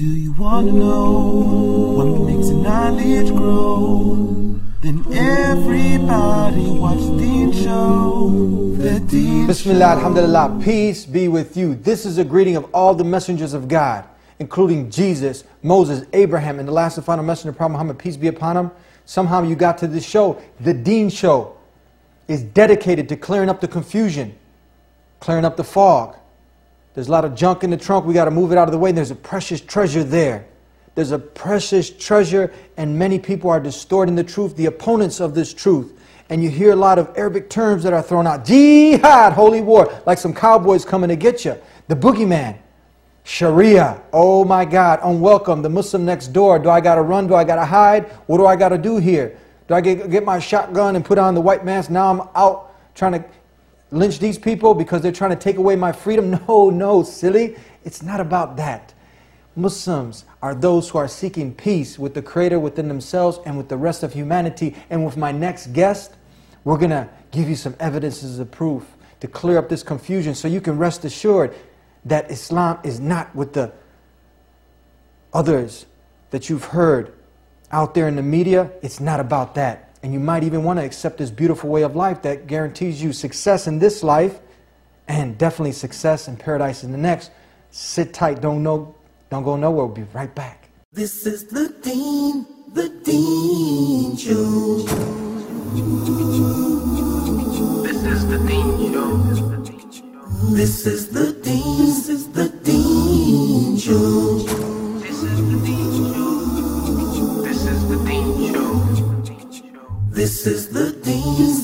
Do you want to know what makes knowledge grow? Then everybody watch the Deen Show. The Deen Bismillah, alhamdulillah, peace be with you. This is a greeting of all the messengers of God, including Jesus, Moses, Abraham, and the last and final messenger, Prophet Muhammad, peace be upon him. Somehow you got to this show. The Deen Show is dedicated to clearing up the confusion, clearing up the fog. There's a lot of junk in the trunk. We got to move it out of the way. There's a precious treasure there. There's a precious treasure, and many people are distorting the truth, the opponents of this truth. And you hear a lot of Arabic terms that are thrown out. Jihad, holy war, like some cowboys coming to get you. The boogeyman. Sharia, oh my God, unwelcome. The Muslim next door. Do I got to run? Do I got to hide? What do I got to do here? Do I get my shotgun and put on the white mask? Now I'm out trying to lynch these people because they're trying to take away my freedom? No, silly. It's not about that. Muslims are those who are seeking peace with the Creator within themselves and with the rest of humanity. And with my next guest, we're going to give you some evidences of proof to clear up this confusion so you can rest assured that Islam is not with the others that you've heard out there in the media. It's not about that. And you might even want to accept this beautiful way of life that guarantees you success in this life and definitely success in paradise in the next. Sit tight, don't go nowhere. We'll be right back. This is the Deen Show. This is the Deen Show. This is the Deen Show. This is the Deen Show. This is the Deen Show. This is the Deen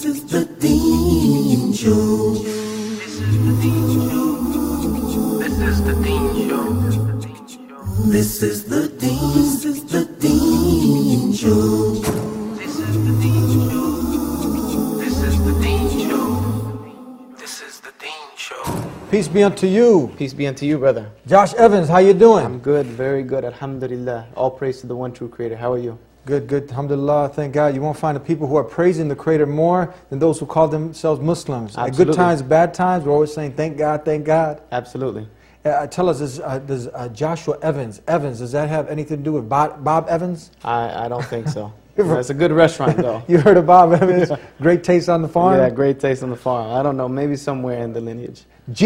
Show. This is the Deen Show. This is the Deen Show. This is the Deen Show. This is the Deen Show. This is the Deen Show. This is the Deen Show. Peace be unto you. Peace be unto you, brother. Josh Evans, how you doing? I'm good, very good, alhamdulillah. All praise to the one true Creator. How are you? Good, alhamdulillah, thank God. You won't find the people who are praising the Creator more than those who call themselves Muslims. Absolutely. At good times, bad times, we're always saying, thank God, thank God. Absolutely. Tell us, does Joshua Evans, does that have anything to do with Bob Evans? I don't think so. That's a good restaurant, though. You heard of Bob Evans? Great taste on the farm? Yeah, great taste on the farm. I don't know, maybe somewhere in the lineage.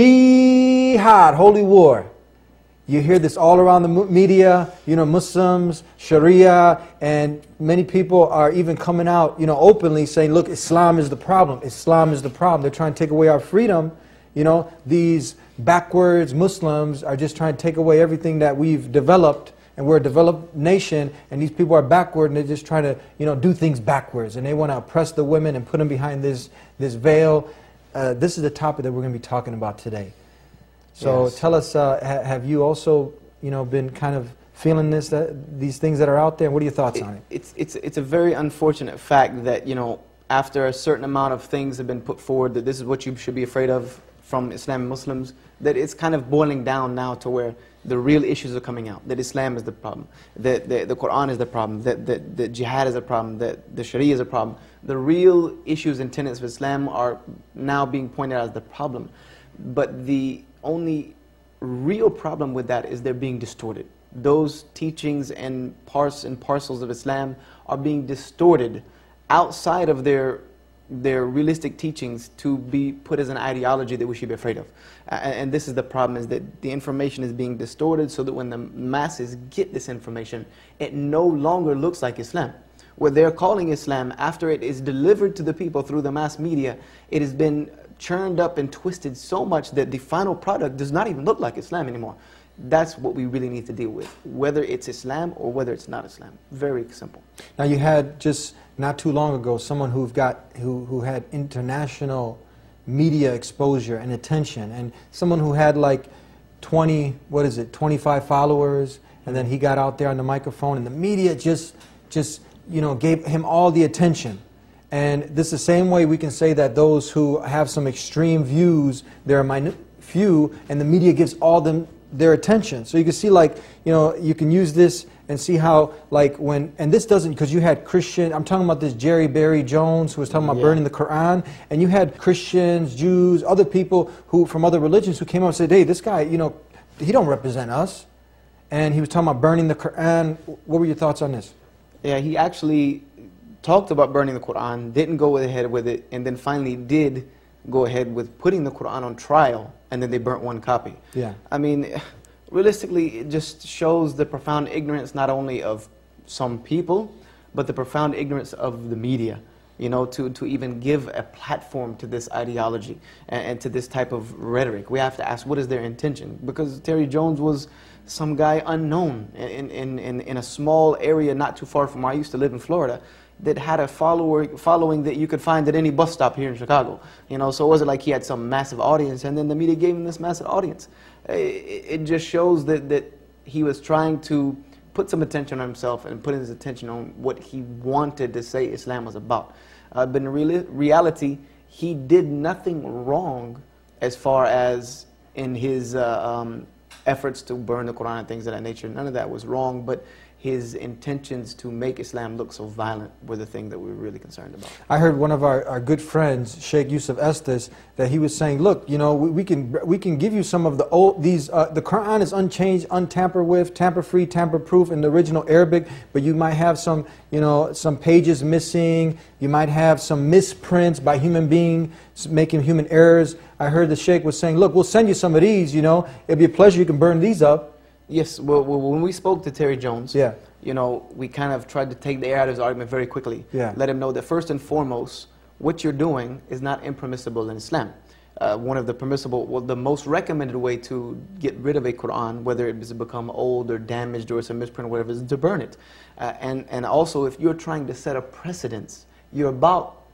Jihad, holy war. You hear this all around the media, Muslims, Sharia, and many people are even coming out, openly saying, look, Islam is the problem. Islam is the problem. They're trying to take away our freedom. These backwards Muslims are just trying to take away everything that we've developed, and we're a developed nation, and these people are backward, and they're just trying to, do things backwards, and they want to oppress the women and put them behind this veil. This is the topic that we're going to be talking about today. So yes. Tell us, have you also, been kind of feeling these things that are out there? What are your thoughts on it? It's a very unfortunate fact that, after a certain amount of things have been put forward, that this is what you should be afraid of from Islam and Muslims, that it's kind of boiling down now to where the real issues are coming out, that Islam is the problem, that the Quran is the problem, that jihad is a problem, that the Sharia is a problem. The real issues and tenets of Islam are now being pointed out as the problem. But the only real problem with that is they're being distorted. Those teachings and parts and parcels of Islam are being distorted outside of their realistic teachings to be put as an ideology that we should be afraid of. And this is the problem, is that the information is being distorted so that when the masses get this information, it no longer looks like Islam. What they're calling Islam, after it is delivered to the people through the mass media, it has been churned up and twisted so much that the final product does not even look like Islam anymore. That's what we really need to deal with, whether it's Islam or whether it's not Islam. Very simple. Now, you had just not too long ago someone who had international media exposure and attention, and someone who had like 25 followers, and then he got out there on the microphone and the media just gave him all the attention. And this is the same way we can say that those who have some extreme views, they're a few, and the media gives all them their attention. So you can see, like, you can use this and see how, like, and this doesn't, because you had Christian, I'm talking about this Jerry Barry Jones who was talking about burning the Quran, and you had Christians, Jews, other people who from other religions who came up and said, hey, this guy, he don't represent us. and he was talking about burning the Quran. What were your thoughts on this? Yeah, he actually talked about burning the Quran, didn't go ahead with it, and then finally did go ahead with putting the Quran on trial, and then they burnt one copy. Yeah. I mean, realistically, it just shows the profound ignorance not only of some people, but the profound ignorance of the media, you know, to even give a platform to this ideology and to this type of rhetoric. We have to ask, what is their intention? Because Terry Jones was some guy unknown in a small area not too far from where I used to live in Florida, that had a following that you could find at any bus stop here in Chicago. You know, so it wasn't like he had some massive audience, and then the media gave him this massive audience. It just shows that he was trying to put some attention on himself and put his attention on what he wanted to say Islam was about. But in reality, he did nothing wrong as far as in his efforts to burn the Quran and things of that nature. None of that was wrong, but his intentions to make Islam look so violent were the thing that we were really concerned about. I heard one of our good friends, Sheikh Yusuf Estes, that he was saying, look, you know, we can give you some of the old, the Quran is unchanged, untampered with, tamper-free, tamper-proof in the original Arabic, but you might have some, you know, some pages missing, you might have some misprints by human beings making human errors. I heard the Sheikh was saying, look, we'll send you some of these, you know, it'd be a pleasure, you can burn these up. Yes, well, when we spoke to Terry Jones, yeah, you know, we kind of tried to take the air out of his argument very quickly. Yeah. Let him know that first and foremost, what you're doing is not impermissible in Islam. One of the permissible, well, the most recommended way to get rid of a Quran, whether it has become old or damaged or it's a misprint or whatever, is to burn it. And also, if you're trying to set a precedence, you're about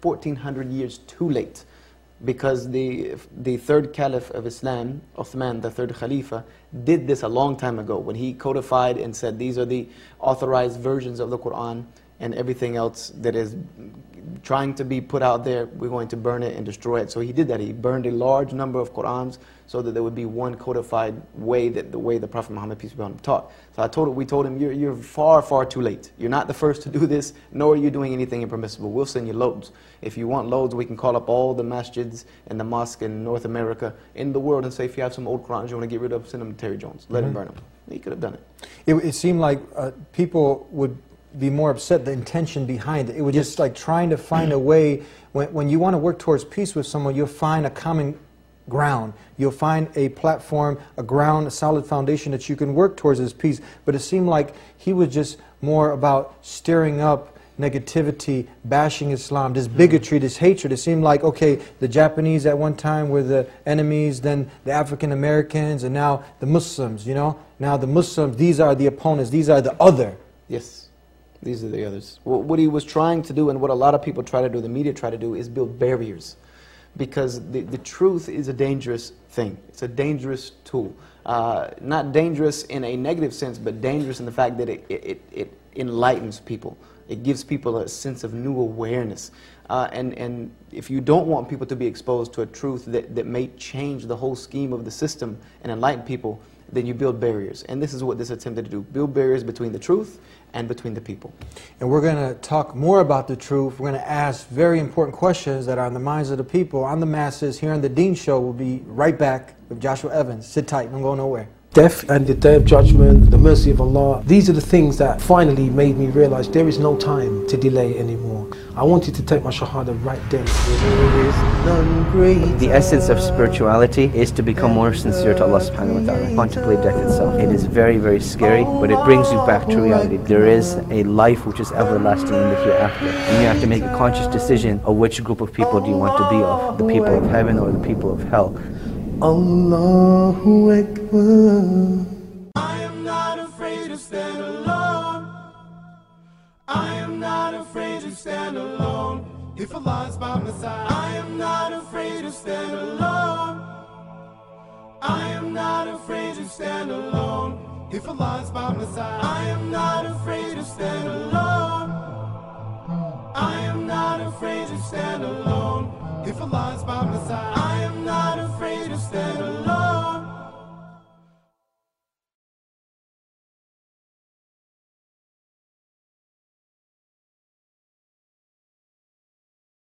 1400 years too late. Because the third caliph of Islam, Uthman, the third Khalifa, did this a long time ago when he codified and said these are the authorized versions of the Quran, and everything else that is trying to be put out there, we're going to burn it and destroy it. So he did that. He burned a large number of Qurans so that there would be one codified way, that the way the Prophet Muhammad, peace be upon him, taught. So we told him, you're far, far too late. You're not the first to do this, nor are you doing anything impermissible. We'll send you loads. If you want loads, we can call up all the masjids and the mosques in North America, in the world, and say, if you have some old Qurans you want to get rid of, send them to Terry Jones. Let him burn them. He could have done it. It seemed like people would be more upset, the intention behind it. It was just like trying to find a way, when you want to work towards peace with someone, you'll find a common ground. You'll find a platform, a ground, a solid foundation that you can work towards as peace. But it seemed like he was just more about stirring up negativity, bashing Islam, this bigotry, this hatred. It seemed like, okay, the Japanese at one time were the enemies, then the African Americans, and now the Muslims, you know? Now the Muslims, these are the opponents, these are the other. Yes. These are the others. What he was trying to do, and what a lot of people try to do, the media try to do, is build barriers. Because the truth is a dangerous thing. It's a dangerous tool. Not dangerous in a negative sense, but dangerous in the fact that it enlightens people. It gives people a sense of new awareness. And if you don't want people to be exposed to a truth that may change the whole scheme of the system and enlighten people, then you build barriers. And this is what this attempted to do. Build barriers between the truth and between the people. And we're going to talk more about the truth. We're going to ask very important questions that are on the minds of the people, on the masses. Here on the Dean Show, we'll be right back with Joshua Evans. Sit tight, don't go nowhere. Death and the Day of Judgment, the mercy of Allah, these are the things that finally made me realize there is no time to delay anymore. I wanted to take my Shahada right then. The essence of spirituality is to become more sincere to Allah subhanahu wa ta'ala, contemplate death itself. It is very, very scary, but it brings you back to reality. There is a life which is everlasting in the hereafter, and you have to make a conscious decision of which group of people do you want to be of, the people of heaven or the people of hell. Allahu Akbar. I am not afraid to stand alone. I am not afraid to stand alone. If Allah's by my side, I am not afraid to stand alone. I am not afraid to stand alone. If Allah's by my side, I am not afraid to stand alone. I am not afraid to stand alone. If Allah's by my side, I am not afraid to stand alone.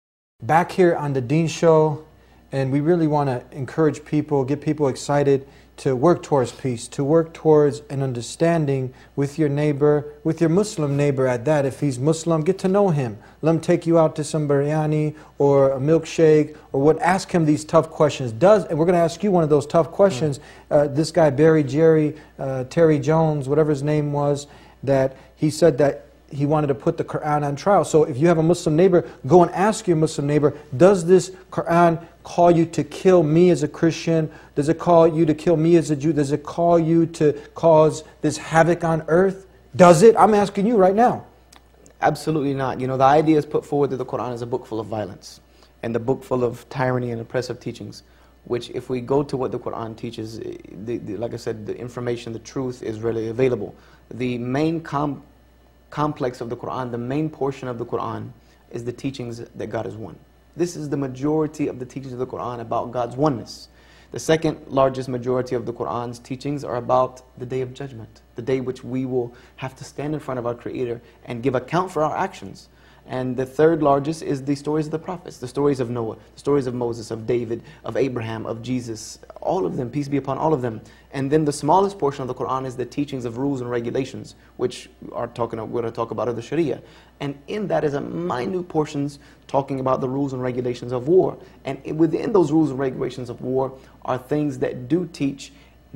Back here on the Dean Show, and we really want to encourage people, get people excited to work towards peace, to work towards an understanding with your neighbor, with your Muslim neighbor at that. If he's Muslim, get to know him. Let him take you out to some biryani or a milkshake or what. Ask him these tough questions. And we're going to ask you one of those tough questions. This guy, Terry Jones, whatever his name was, that he said that he wanted to put the Quran on trial. So if you have a Muslim neighbor, go and ask your Muslim neighbor, does this Quran call you to kill me as a Christian? Does it call you to kill me as a Jew? Does it call you to cause this havoc on earth? Does it? I'm asking you right now. Absolutely not. You know, the idea is put forward that the Quran is a book full of violence and a book full of tyranny and oppressive teachings, which if we go to what the Quran teaches, like I said, the information, the truth is really available. The main complex of the Quran, the main portion of the Quran is the teachings that God is one. This is the majority of the teachings of the Quran about God's oneness. The second largest majority of the Quran's teachings are about the Day of Judgment, the day which we will have to stand in front of our Creator and give account for our actions. And the third largest is the stories of the prophets, the stories of Noah, the stories of Moses, of David, of Abraham, of Jesus, all of them, peace be upon all of them. And then the smallest portion of the Quran is the teachings of rules and regulations, which we're going to talk about of the Sharia. And in that is a minute portions talking about the rules and regulations of war. And within those rules and regulations of war are things that do teach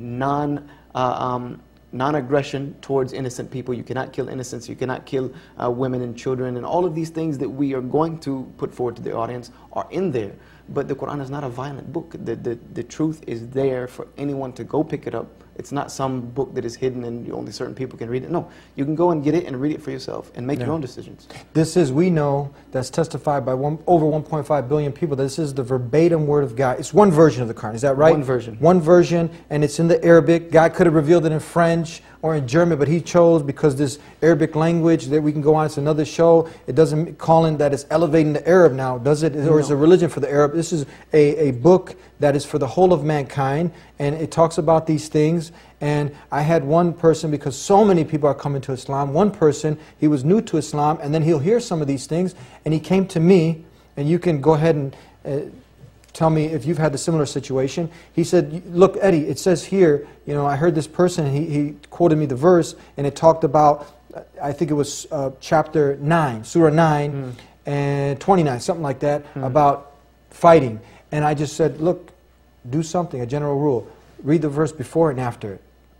non-aggression towards innocent people. You cannot kill innocents, you cannot kill women and children, and all of these things that we are going to put forward to the audience are in there. But the Quran is not a violent book. The truth is there for anyone to go pick it up. It's not some book that is hidden and only certain people can read it. No, you can go and get it and read it for yourself and make your own decisions. This is, we know, that's testified by over 1.5 billion people. This is the verbatim word of God. It's one version of the Quran, is that right? One version. One version, and it's in the Arabic. God could have revealed it in French or in German, but He chose, because this Arabic language that we can go on, it's another show. It doesn't call in that it's elevating the Arab now, does it? Or is a religion for the Arab? This is a book that is for the whole of mankind, and it talks about these things. And I had one person, because so many people are coming to Islam, one person, he was new to Islam, and then he'll hear some of these things, and he came to me, and you can go ahead and tell me if you've had a similar situation. He said, look, Eddie, it says here, you know, I heard this person, he quoted me the verse, and it talked about, I think it was chapter 9, Surah 9, and 29, something like that, about fighting. And I just said, look, do something, a general rule. Read the verse before and after it.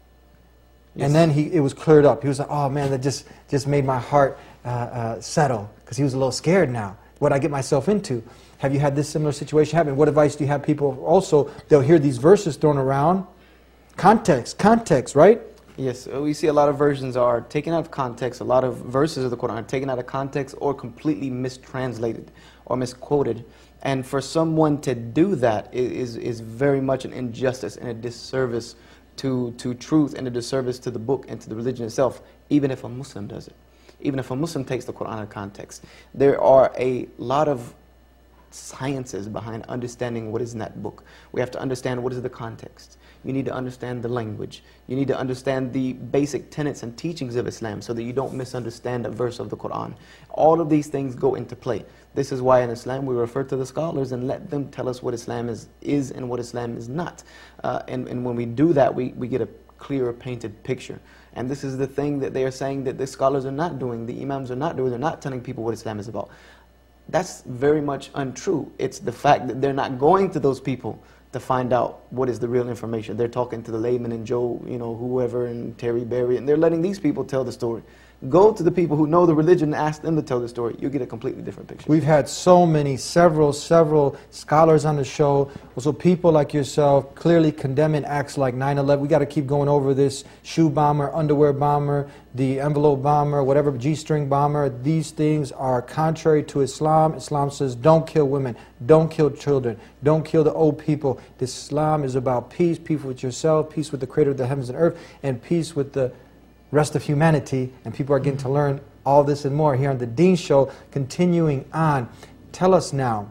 Yes. And then it was cleared up. He was like, oh man, that just made my heart settle, because he was a little scared now. What I get myself into. Have you had this similar situation happen? What advice do you have people also? They'll hear these verses thrown around. Context, right? Yes, we see a lot of versions are taken out of context. A lot of verses of the Quran are taken out of context or completely mistranslated or misquoted. And for someone to do that is very much an injustice and a disservice to truth and a disservice to the book and to the religion itself, even if a Muslim does it. Even if a Muslim takes the Quran out of context. There are a lot of sciences behind understanding what is in that book. We have to understand what is the context. You need to understand the language. You need to understand the basic tenets and teachings of Islam so that you don't misunderstand a verse of the Quran. All of these things go into play. This is why in Islam we refer to the scholars and let them tell us what Islam is and what Islam is not. And when we do that, we get a clearer painted picture. And this is the thing that they are saying that the scholars are not doing, the imams are not doing. They're not telling people what Islam is about. That's very much untrue. It's the fact that they're not going to those people to find out what is the real information. They're talking to the layman and Joe, you know, whoever, and Terry Berry, and they're letting these people tell the story. Go to the people who know the religion and ask them to tell the story. You'll get a completely different picture. We've had so many, several scholars on the show. Also people like yourself clearly condemning acts like 9/11. We got to keep going over this shoe bomber, underwear bomber, the envelope bomber, whatever, G-string bomber. These things are contrary to Islam. Islam says don't kill women, don't kill children, don't kill the old people. Islam is about peace, peace with yourself, peace with the Creator of the heavens and earth, and peace with the rest of humanity. And people are getting to learn all this and more here on the Deen Show. Continuing on, tell us now,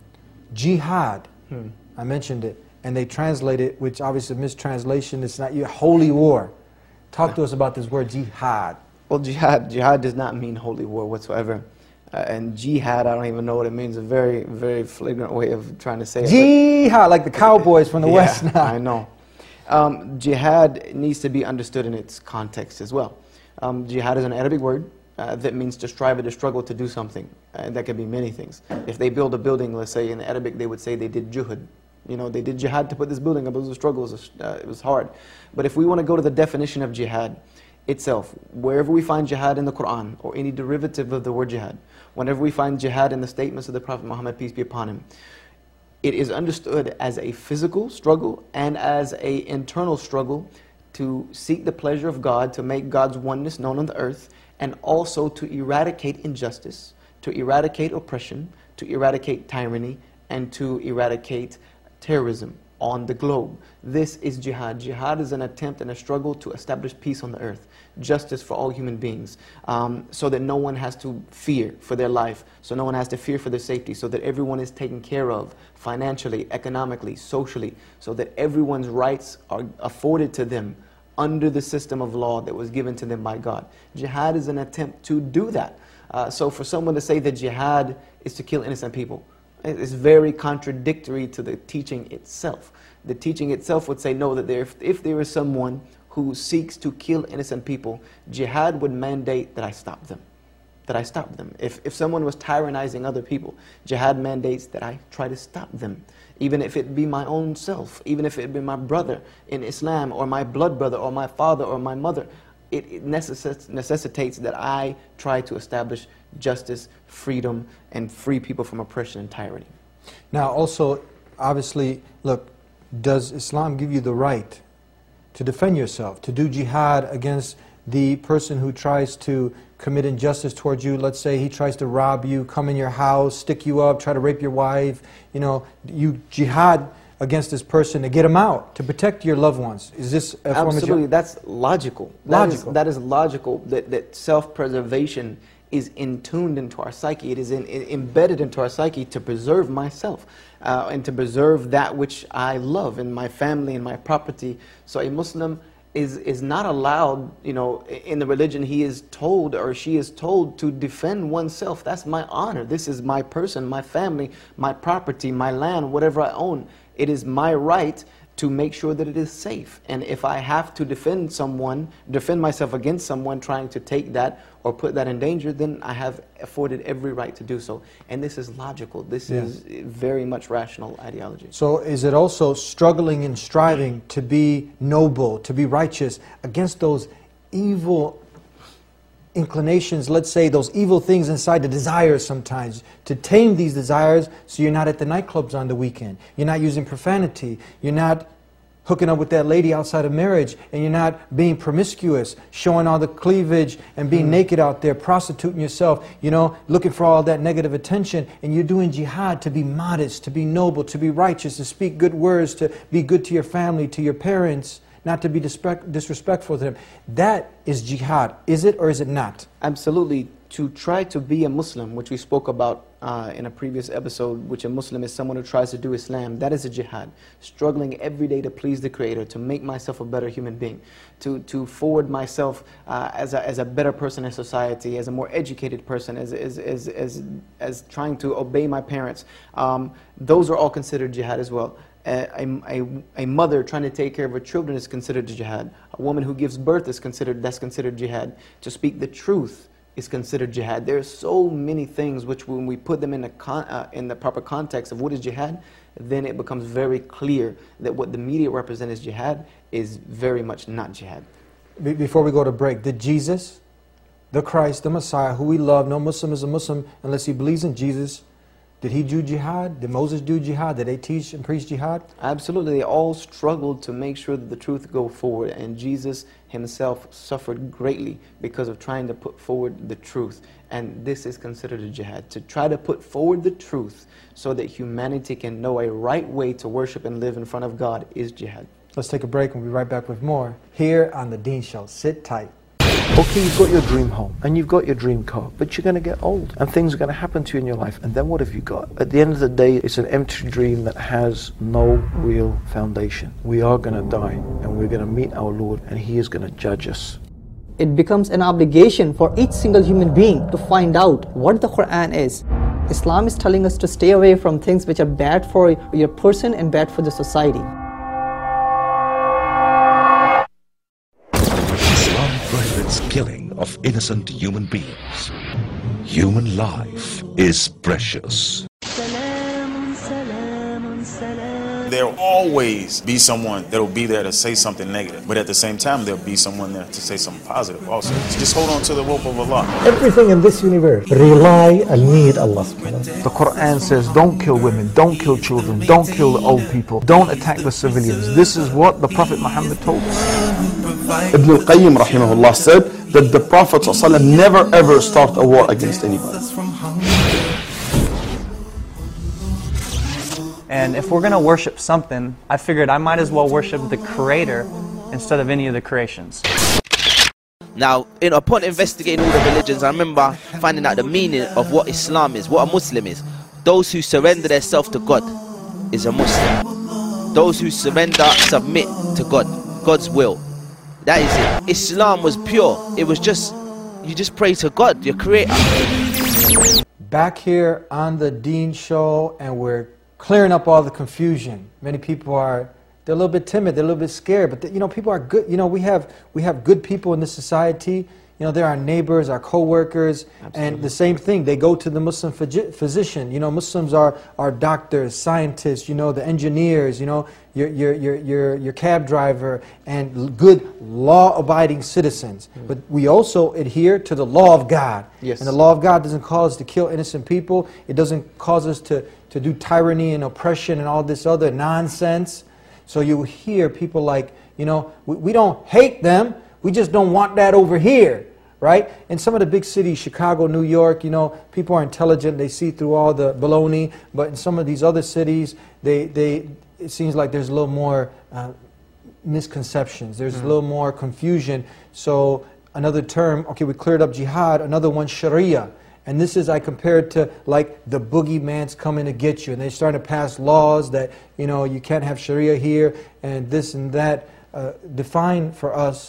jihad, I mentioned it, and they translate it, which obviously mistranslation, it's not your holy war. Talk to us about this word jihad. Well, jihad does not mean holy war whatsoever. And jihad, I don't even know what it means. A very, very flagrant way of trying to say it. Jihad, like the cowboys from the West now. I know. Jihad needs to be understood in its context as well. Jihad is an Arabic word that means to strive or to struggle to do something. That can be many things. If they build a building, let's say in Arabic, they would say they did juhud. You know, they did jihad to put this building up. It was a struggle, it was hard. But if we want to go to the definition of jihad itself, wherever we find jihad in the Quran or any derivative of the word jihad, whenever we find jihad in the statements of the Prophet Muhammad, peace be upon him, it is understood as a physical struggle and as an internal struggle to seek the pleasure of God, to make God's oneness known on the earth, and also to eradicate injustice, to eradicate oppression, to eradicate tyranny, and to eradicate terrorism on the globe. This is jihad. Jihad is an attempt and a struggle to establish peace on the earth, justice for all human beings, so that no one has to fear for their life, so no one has to fear for their safety, so that everyone is taken care of financially, economically, socially, so that everyone's rights are afforded to them under the system of law that was given to them by God. Jihad is an attempt to do that. So for someone to say that jihad is to kill innocent people, it's very contradictory to the teaching itself. The teaching itself would say no, that if there is someone who seeks to kill innocent people, jihad would mandate that I stop them. That I stop them. If someone was tyrannizing other people, jihad mandates that I try to stop them. Even if it be my own self, even if it be my brother in Islam, or my blood brother, or my father, or my mother, it necessitates that I try to establish justice, freedom, and free people from oppression and tyranny. Now also, obviously, look, does Islam give you the right to defend yourself, to do jihad against the person who tries to commit injustice towards you? Let's say he tries to rob you, come in your house, stick you up, try to rape your wife. You know, you jihad against this person to get him out, to protect your loved ones. Is this a form of Absolutely, that's logical. That is logical, that self-preservation is intuned into our psyche. It is embedded into our psyche to preserve myself and to preserve that which I love in my family and my property. So a Muslim is not allowed, you know, in the religion he is told, or she is told, to defend oneself. That's my honor. This is my person, my family, my property, my land, whatever I own. It is my right to make sure that it is safe. And if I have to defend myself against someone trying to take that or put that in danger, then I have afforded every right to do so. And this is logical. This is very much rational ideology. So is it also struggling and striving to be noble, to be righteous against those evil inclinations, let's say those evil things inside, the desires sometimes, to tame these desires so you're not at the nightclubs on the weekend, you're not using profanity, you're not hooking up with that lady outside of marriage, and you're not being promiscuous, showing all the cleavage and being naked out there, prostituting yourself, you know, looking for all that negative attention, and you're doing jihad to be modest, to be noble, to be righteous, to speak good words, to be good to your family, to your parents, not to be disrespectful to them. That is jihad. Is it or is it not? Absolutely. To try to be a Muslim, which we spoke about in a previous episode, which a Muslim is someone who tries to do Islam, that is a jihad. Struggling every day to please the Creator, to make myself a better human being, to forward myself as a better person in society, as a more educated person, as trying to obey my parents. Those are all considered jihad as well. A mother trying to take care of her children is considered jihad. A woman who gives birth is considered jihad. To speak the truth is considered jihad. There are so many things which, when we put them in the proper context of what is jihad, then it becomes very clear that what the media represent as jihad is very much not jihad. Before we go to break, did Jesus, the Christ, the Messiah, who we love, no Muslim is a Muslim unless he believes in Jesus, did he do jihad? Did Moses do jihad? Did they teach and preach jihad? Absolutely. They all struggled to make sure that the truth go forward. And Jesus himself suffered greatly because of trying to put forward the truth. And this is considered a jihad. To try to put forward the truth so that humanity can know a right way to worship and live in front of God is jihad. Let's take a break and we'll be right back with more here on The Deen Show. Sit tight. Okay, you've got your dream home and you've got your dream car, but you're going to get old and things are going to happen to you in your life, and then what have you got? At the end of the day, it's an empty dream that has no real foundation. We are going to die and we're going to meet our Lord and He is going to judge us. It becomes an obligation for each single human being to find out what the Quran is. Islam is telling us to stay away from things which are bad for your person and bad for the society. killing of innocent human beings. Human life is precious. There'll always be someone that'll be there to say something negative, but at the same time there'll be someone there to say something positive also. So just hold on to the rope of Allah. Everything in this universe rely and need Allah subhanahu wa ta'ala. The Quran says don't kill women, don't kill children, don't kill the old people, don't attack the civilians. This is what the Prophet Muhammad told us. Ibn al-Qayyim rahimahullah said that the Prophet ﷺ never ever started a war against anybody. And if we're going to worship something, I figured I might as well worship the Creator instead of any of the creations. Now, upon investigating all the religions, I remember finding out the meaning of what Islam is, what a Muslim is. Those who surrender themselves to God is a Muslim. Those who surrender, submit to God, God's will. That is it. Islam was pure. It was just, you just pray to God, your Creator. Back here on the Deen Show, and we're clearing up all the confusion. Many people they're a little bit timid, they're a little bit scared, but people are good. We have good people in this society. They're our neighbors, our co-workers, and the same thing. They go to the Muslim physician. Muslims are doctors, scientists. The engineers. Your cab driver, and good law-abiding citizens. But we also adhere to the law of God. Yes. And the law of God doesn't cause us to kill innocent people. It doesn't cause us to do tyranny and oppression and all this other nonsense. So you hear people like, we don't hate them. We just don't want that over here, right? In some of the big cities, Chicago, New York, people are intelligent. They see through all the baloney. But in some of these other cities, it seems like there's a little more misconceptions. There's a little more confusion. So another term, okay, we cleared up jihad. Another one, Sharia. And this is, I compare it to like the boogeyman's coming to get you. And they're starting to pass laws that, you can't have Sharia here and this and that. Define for us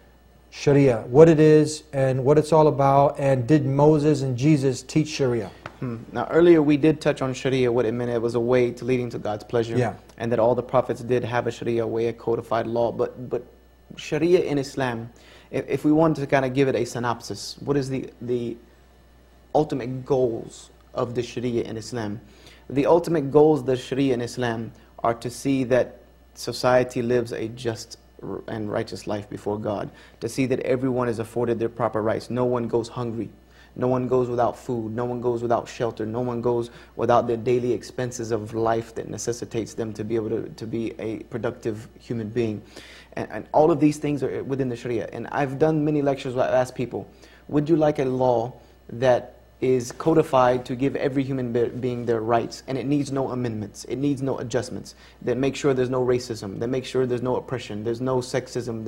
Sharia, what it is and what it's all about, and did Moses and Jesus teach Sharia? Now earlier we did touch on Sharia, what it meant. It was a way to leading to God's pleasure. Yeah. And that all the prophets did have a Sharia way, a codified law. But Sharia in Islam, if we wanted to kind of give it a synopsis, what is the ultimate goals of the Sharia in Islam? The ultimate goals of the Sharia in Islam are to see that society lives a just and righteous life before God, to see that everyone is afforded their proper rights. No one goes hungry. No one goes without food. No one goes without shelter. No one goes without their daily expenses of life that necessitates them to be able to be a productive human being. And all of these things are within the Sharia. And I've done many lectures where I've asked people, would you like a law that is codified to give every human being their rights, and it needs no amendments, it needs no adjustments, that make sure there's no racism, that make sure there's no oppression, there's no sexism,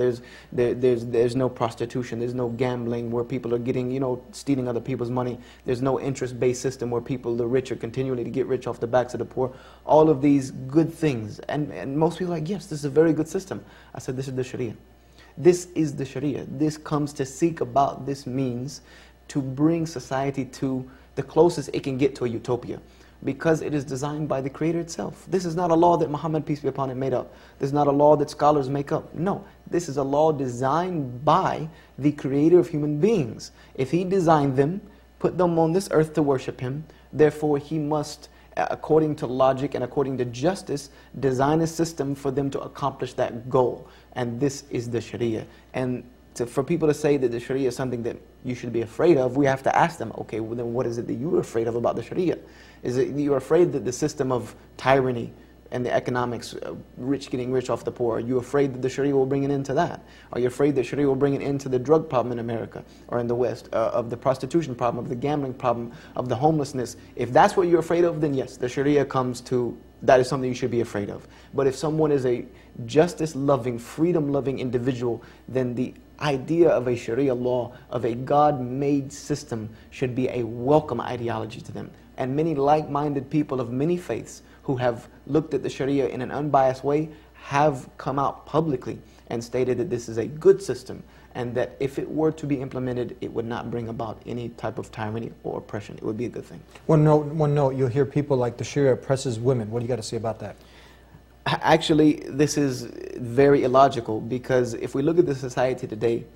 there's no prostitution, there's no gambling where people are getting, stealing other people's money, there's no interest-based system where the rich are continually to get rich off the backs of the poor. All of these good things, and most people are like, yes, this is a very good system. I said, this is the Sharia. This is the Sharia. This comes to seek about this means to bring society to the closest it can get to a utopia, because it is designed by the Creator itself. This is not a law that Muhammad, peace be upon him, made up. This is not a law that scholars make up. No, this is a law designed by the Creator of human beings. If He designed them, put them on this earth to worship Him, therefore He must, according to logic and according to justice, design a system for them to accomplish that goal. And this is the Sharia. And for people to say that the Sharia is something that you should be afraid of, we have to ask them, okay, well then what is it that you're afraid of about the Sharia? Is it you're afraid that the system of tyranny and the economics, rich getting rich off the poor, are you afraid that the Sharia will bring an end to that? Are you afraid that Sharia will bring an end to the drug problem in America or in the West, of the prostitution problem, of the gambling problem, of the homelessness? If that's what you're afraid of, then yes, the Sharia comes to, that is something you should be afraid of. But if someone is a justice-loving, freedom-loving individual, then the idea of a Sharia law, of a God-made system, should be a welcome ideology to them. And many like-minded people of many faiths who have looked at the Sharia in an unbiased way have come out publicly and stated that this is a good system, and that if it were to be implemented, it would not bring about any type of tyranny or oppression. It would be a good thing. One note, you'll hear people like the Sharia oppresses women. What do you got to say about that? Actually, this is very illogical, because if we look at the society today,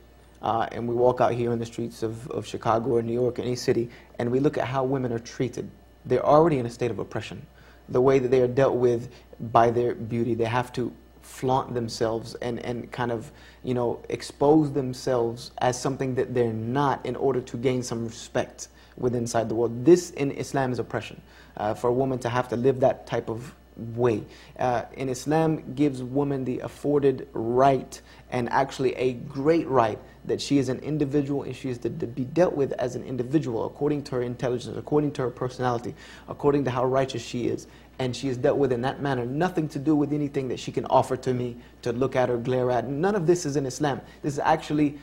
and we walk out here in the streets of Chicago or New York or any city, and we look at how women are treated, they're already in a state of oppression. The way that they are dealt with by their beauty, they have to flaunt themselves and kind of, you know, expose themselves as something that they're not in order to gain some respect inside the world. This in Islam is oppression. For a woman to have to live that type of way. In Islam gives woman the afforded right, and actually a great right, that she is an individual and she is to be dealt with as an individual according to her intelligence, according to her personality, according to how righteous she is. And she is dealt with in that manner. Nothing to do with anything that she can offer to me, to look at or glare at. None of this is in Islam. This is actually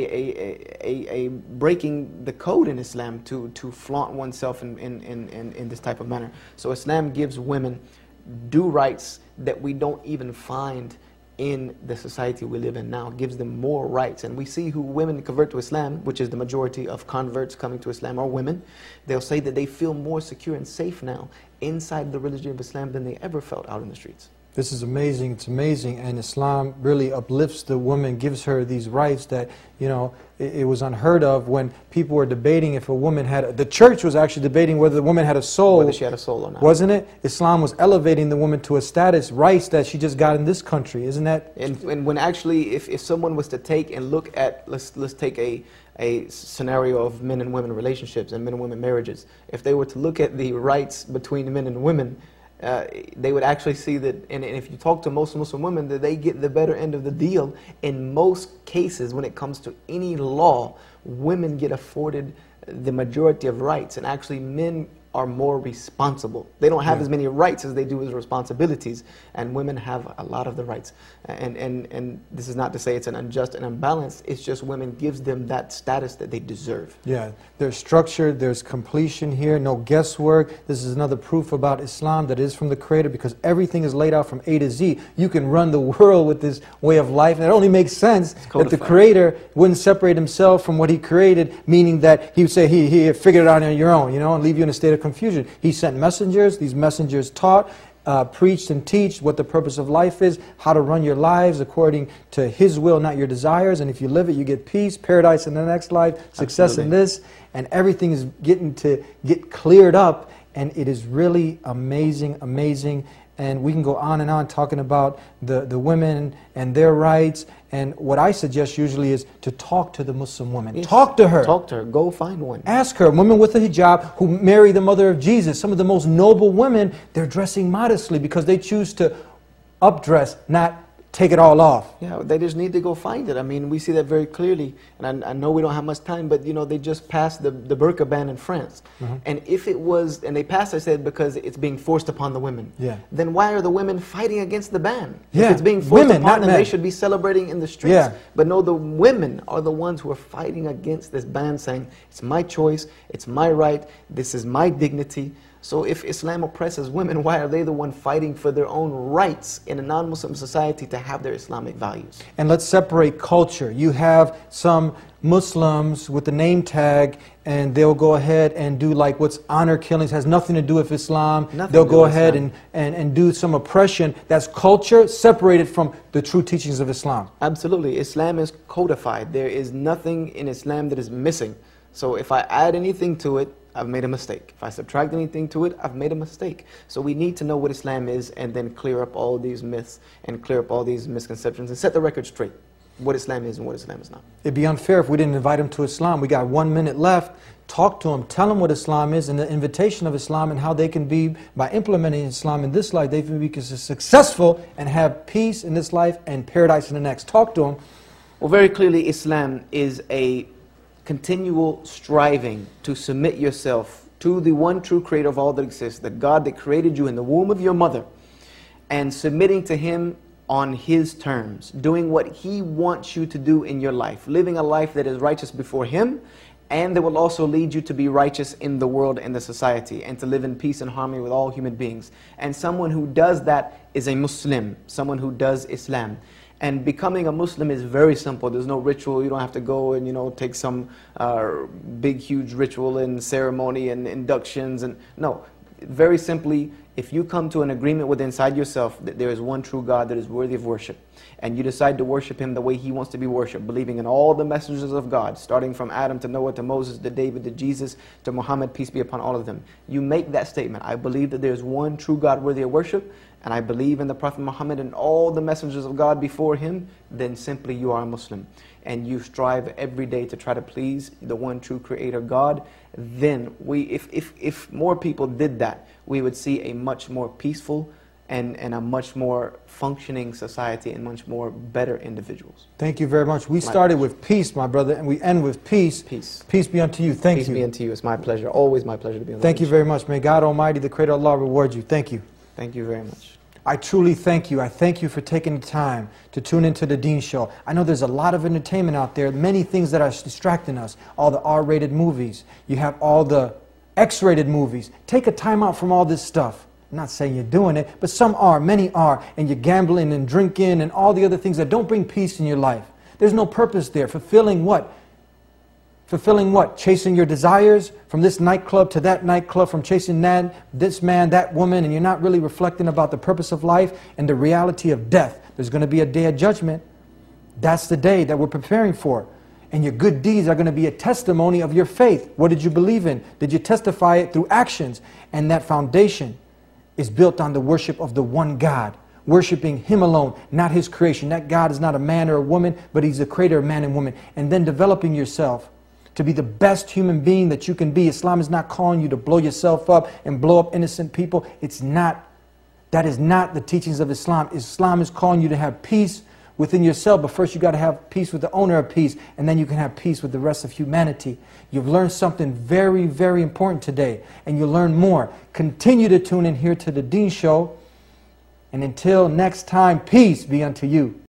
a breaking the code in Islam to flaunt oneself in this type of manner. So Islam gives women due rights that we don't even find in the society we live in now. It gives them more rights. And we see who women convert to Islam, which is the majority of converts coming to Islam are women. They'll say that they feel more secure and safe now inside the religion of Islam than they ever felt out in the streets. This is amazing. It's amazing. And Islam really uplifts the woman, gives her these rights that, you know, it was unheard of when people were debating if a woman had, the church was actually debating whether the woman had a soul. Whether she had a soul or not. Wasn't it? Islam was elevating the woman to a status, rights that she just got in this country. Isn't that? And when actually, if someone was to take and look at, let's take a scenario of men and women relationships and men and women marriages. If they were to look at the rights between men and women, they would actually see that, and if you talk to most Muslim women, that they get the better end of the deal. In most cases, when it comes to any law, women get afforded the majority of rights, and actually men are more responsible. They don't have as many rights as they do as responsibilities, and women have a lot of the rights. And this is not to say it's an unjust and unbalanced, it's just women gives them that status that they deserve. Yeah, there's structure, there's completion here, no guesswork. This is another proof about Islam that is from the Creator, because everything is laid out from A to Z. You can run the world with this way of life, and it only makes sense that the Creator wouldn't separate himself from what He created, meaning that He would say, He figured it out on your own, you know, and leave you in a state of confusion. He sent messengers, these messengers taught, preached and teach what the purpose of life is, how to run your lives according to His will, not your desires, and if you live it, you get peace, paradise in the next life, success in this, and everything is getting to get cleared up, and it is really amazing, amazing. And we can go on and on talking about the women and their rights. And what I suggest usually is to talk to the Muslim woman. Yes. Talk to her. Talk to her. Go find one. Ask her. Women with a hijab who marry the mother of Jesus. Some of the most noble women, they're dressing modestly because they choose to updress, not take it all off. Yeah, they just need to go find it. I mean, we see that very clearly. And I know we don't have much time, but you know, they just passed the burqa ban in France. And if it was, and they passed, I said, because it's being forced upon the women. Yeah. Then why are the women fighting against the ban? Yeah. If it's being forced Women, upon them, men. they should be celebrating in the streets. Yeah. But no, the women are the ones who are fighting against this ban, saying, it's my choice, it's my right, this is my dignity. So if Islam oppresses women, why are they the one fighting for their own rights in a non-Muslim society to have their Islamic values? And let's separate culture. You have some Muslims with the name tag, and they'll go ahead and do like what's honor killings, has nothing to do with Islam. They'll go ahead and do some oppression. That's culture separated from the true teachings of Islam. Absolutely. Islam is codified. There is nothing in Islam that is missing. So if I add anything to it, I've made a mistake. If I subtract anything to it, I've made a mistake. So we need to know what Islam is and then clear up all these myths and clear up all these misconceptions and set the record straight. What Islam is and what Islam is not. It'd be unfair if we didn't invite them to Islam. We got 1 minute left. Talk to them. Tell them what Islam is and the invitation of Islam and how they can be, by implementing Islam in this life, they can be successful and have peace in this life and paradise in the next. Talk to them. Well, very clearly, Islam is a continual striving to submit yourself to the one true creator of all that exists, the God that created you in the womb of your mother, and submitting to Him on His terms, doing what He wants you to do in your life, living a life that is righteous before Him, and that will also lead you to be righteous in the world and the society, and to live in peace and harmony with all human beings. And someone who does that is a Muslim, someone who does Islam. And becoming a Muslim is very simple. There's no ritual. You don't have to go and, you know, take some big, huge ritual and ceremony and inductions. And no, Very simply, if you come to an agreement with inside yourself that there is one true God that is worthy of worship, and you decide to worship Him the way He wants to be worshipped, believing in all the messengers of God, starting from Adam to Noah to Moses to David to Jesus to Muhammad, peace be upon all of them. You make that statement, I believe that there is one true God worthy of worship, and I believe in the Prophet Muhammad and all the messengers of God before him, then simply you are a Muslim. And you strive every day to try to please the one true Creator God. Then if more people did that, we would see a much more peaceful and a much more functioning society and much more better individuals. Thank you very much. We started with peace, my brother, and we end with peace. Peace. Peace be unto you. Thank you. Peace be unto you. It's my pleasure. Always my pleasure to be on the Thank you very much. May God Almighty, the Creator Allah, reward you. Thank you. Thank you very much. I truly thank you. I thank you for taking the time to tune into the Deen Show. I know there's a lot of entertainment out there, many things that are distracting us. All the R-rated movies. You have all the X-rated movies. Take a time out from all this stuff. I'm not saying you're doing it, but some are, many are, and you're gambling and drinking and all the other things that don't bring peace in your life. There's no purpose there. Fulfilling what? Fulfilling what? Chasing your desires from this nightclub to that nightclub, from chasing this man, that woman, and you're not really reflecting about the purpose of life and the reality of death. There's going to be a day of judgment. That's the day that we're preparing for. And your good deeds are going to be a testimony of your faith. What did you believe in? Did you testify it through actions? And that foundation is built on the worship of the one God. Worshipping Him alone, not His creation. That God is not a man or a woman, but He's the creator of man and woman. And then developing yourself to be the best human being that you can be. Islam is not calling you to blow yourself up and blow up innocent people. It's not. That is not the teachings of Islam. Islam is calling you to have peace within yourself, but first you got to have peace with the owner of peace, and then you can have peace with the rest of humanity. You've learned something very, very important today, and you'll learn more. Continue to tune in here to the Deen Show, and until next time, peace be unto you.